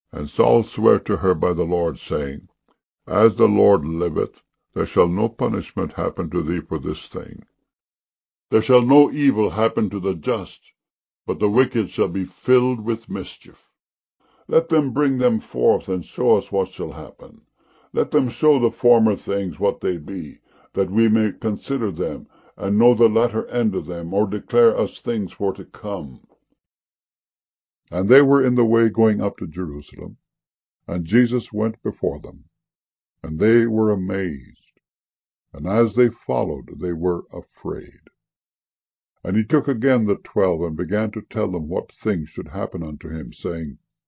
And Saul sware to her by the Lord, saying, As the Lord liveth, there shall no punishment happen to thee for this thing. There shall no evil happen to the just, but the wicked shall be filled with mischief. Let them bring them forth, and show us what shall happen. Let them show the former things what they be, that we may consider them, and know the latter end of them, or declare us things for to come. And they were in the way going up to Jerusalem, and Jesus went before them. And they were amazed, and as they followed, they were afraid. And he took again the 12, and began to tell them what things should happen unto him, saying,